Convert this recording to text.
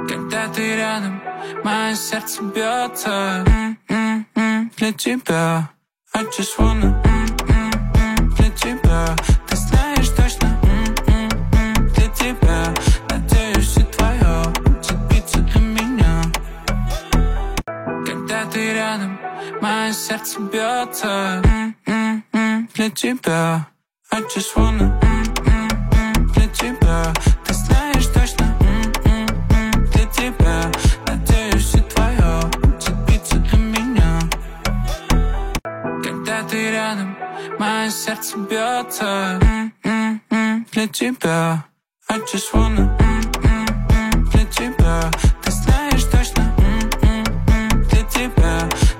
Когда ты рядом, мое сердце бьется для тебя. I just wanna для тебя. Ты знаешь точно для тебя. Надеюсь, все твое будет биться для меня. Когда ты рядом, мое сердце бьется для тебя. I just wanna для тебя. Ты знаешь точно для тебя. Надеюсь, все твое будет биться для меня. Когда ты рядом, мое сердце бьется для тебя. I just wanna для тебя. Ты знаешь точно для тебя.